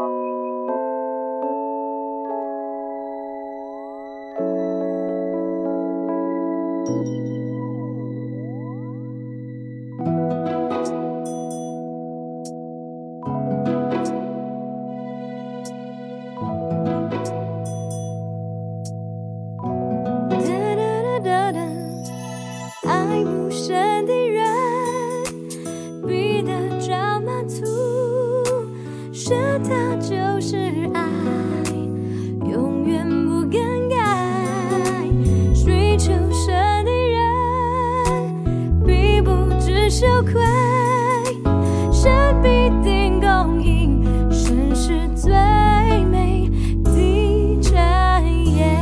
爱不深的人，逼得找满足，是他就是爱，永远不更改。追求深的人，必不知羞愧，神必定供应，神是最美的产业。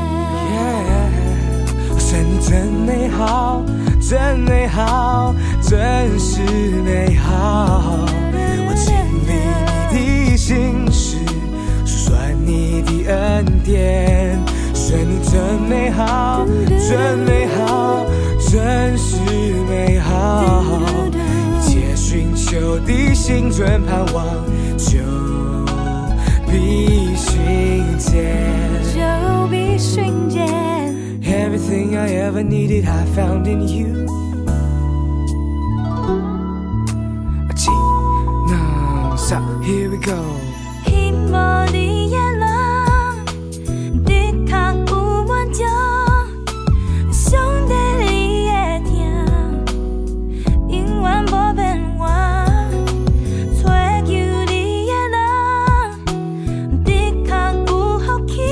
神你真美好，真美好，真是美好。我经历你的心事，数算你的恩典。神你真美好，真美好，真是美好。一切寻求的心存盼望，就必寻见， 就必寻见。 Everything I ever needed, I found in you. 技能上 Here we go. 希望你眼浪，的确有满足，上帝你会听，永远无变化。追求你的人，的确有福气，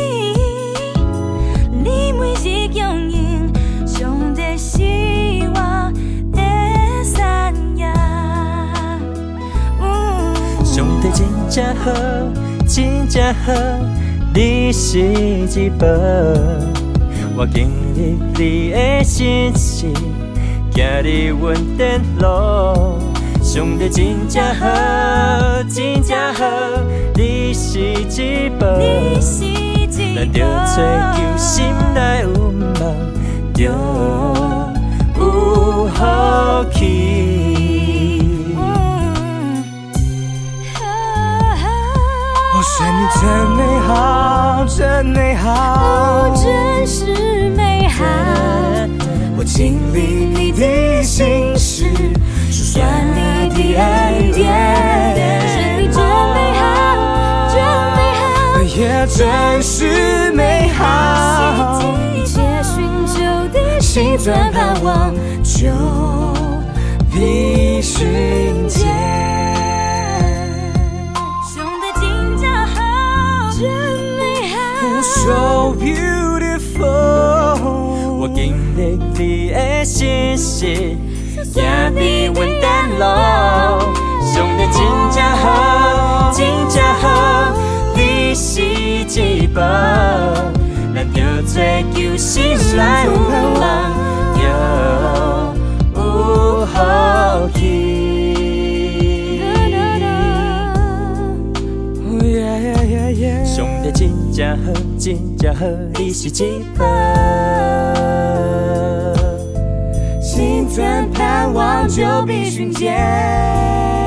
你每日供应，上帝是我的山野。 上帝真正好，真正好，你是一宝。我经历你的信实，行你稳定路。上帝真正好，真正好，你是一宝。咱着找求心内有梦，着有福气。 神你真美好，真美好， 真是美好。 我经历你的心事，数算你的恩典。 神你真美好，真美好， 也真是美好。 一切寻求的心存盼望，就必寻见。So beautiful， 我经历你的信实，行你稳定路。上帝真正好，真正好，你是一宝。咱着追求心内有梦，着有福气。上帝真正好，真正好，你是一宝。 心存盼望，就必寻见。